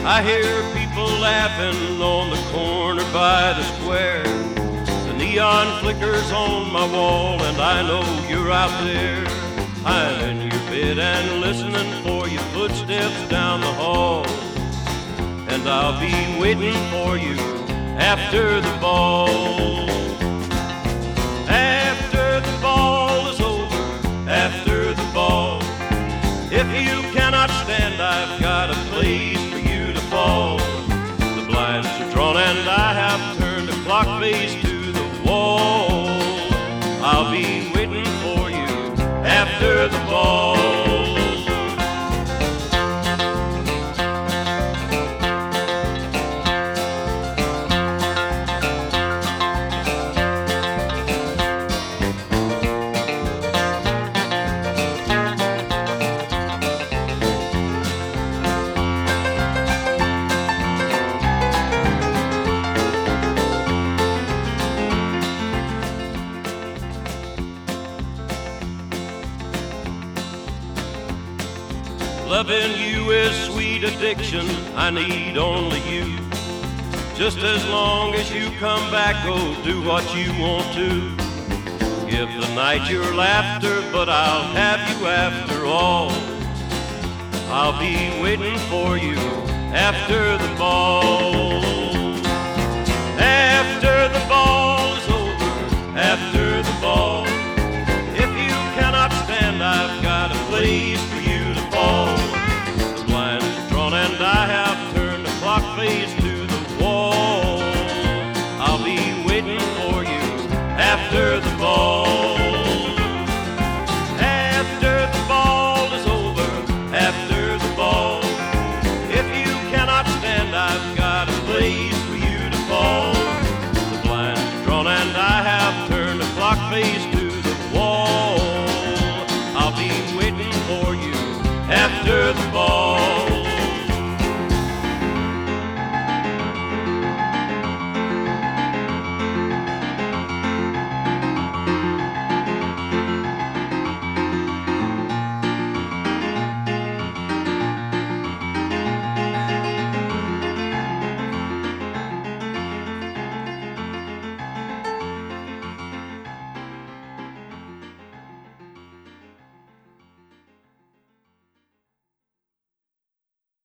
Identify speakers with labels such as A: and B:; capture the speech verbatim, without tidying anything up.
A: I hear people laughing on the corner by the square. The neon flickers on my wall and I know you're out there. I'm in your bed and listening for your footsteps down the hall. And I'll be waiting for you after the ball. After the ball is over, after the ball. If you cannot stand, I've got a place for you to fall. The blinds are drawn and I have turned the clock face to the wall. I'll be waiting for you after the ball. Loving you is sweet addiction, I need only you. Just as long as you come back, oh, do what you want to. Give the night your laughter, but I'll have you after all. I'll be waiting for you after the ball. After the ball is over, after the ball. If you cannot stand, I've got a place for you to fall. The blinds are drawn and I have turned the clock face to the wall. I'll be waiting for you after the ball. After the ball is over, after the ball. If you cannot stand, I've got a place for you to fall. The blinds are drawn and I have turned the clock face